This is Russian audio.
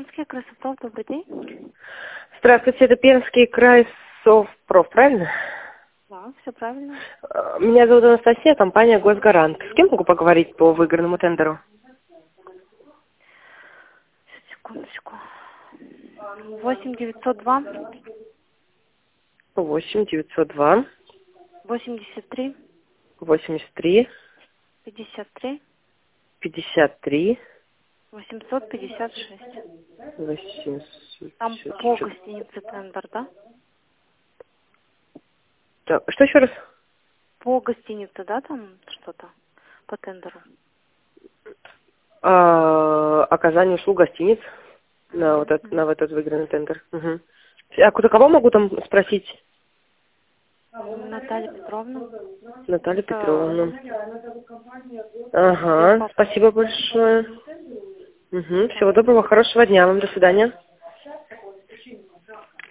Пермский край Совпроф, добрый день. Здравствуйте, это Пермский край Совпроф, правильно? Да, все правильно. Меня зовут Анастасия, компания Госгарант. С кем могу поговорить по выигранному тендеру? Секундочку. 8902 8 902 83 83 53 53 856. 800. Там по гостинице тендер, да? Так, что еще раз? По гостинице, да, там что-то по тендеру? Оказание услуг гостиниц на вот этот, на этот выигранный тендер. Угу. А кого могу там спросить? Наталья Петровна. Наталья Это Петровна. Ага, Белпоп. спасибо большое. Угу. Всего доброго, хорошего дня вам, до свидания.